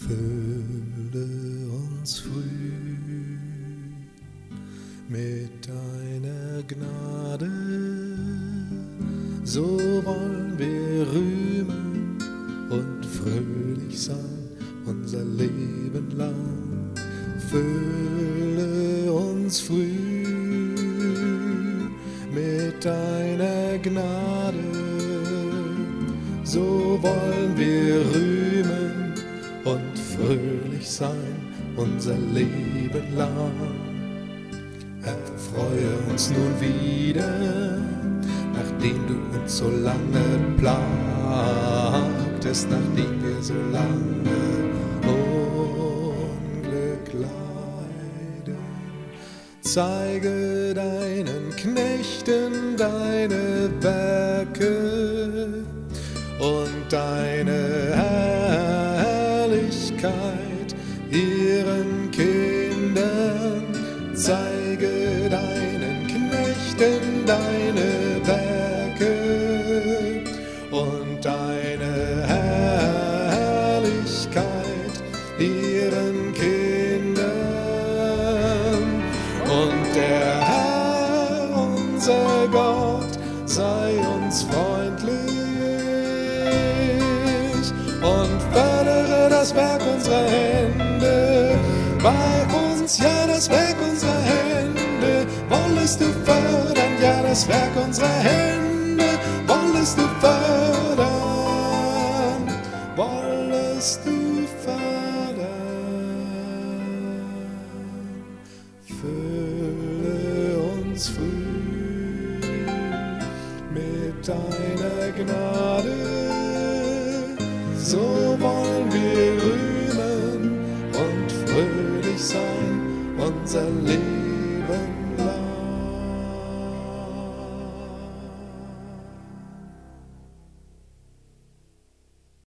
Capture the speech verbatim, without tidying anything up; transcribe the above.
Fülle uns früh mit deiner Gnade, so wollen wir rühmen und fröhlich sein unser Leben lang. Fülle uns früh mit deiner Gnade, so wollen wir rühmen und fröhlich sein unser Leben lang. Erfreue uns nun wieder, nachdem du uns so lange plagtest, nachdem wir so lange Unglück leiden. Zeige deinen Knechten deine Werke und deine Herrlichkeit ihren Kindern. Zeige deinen Knechten deine Werke und deine Herrlichkeit ihren Kindern. Und der Herr, unser Gott, sei uns freundlich und fördere das Werk unserer Hände. Bei uns, ja, das Werk unserer Hände, wollest du fördern, ja, das Werk unserer Hände, wollest du fördern, wollest du fördern. Fülle uns früh mit deiner Gnade, so wollen wir rühmen und fröhlich sein unser Leben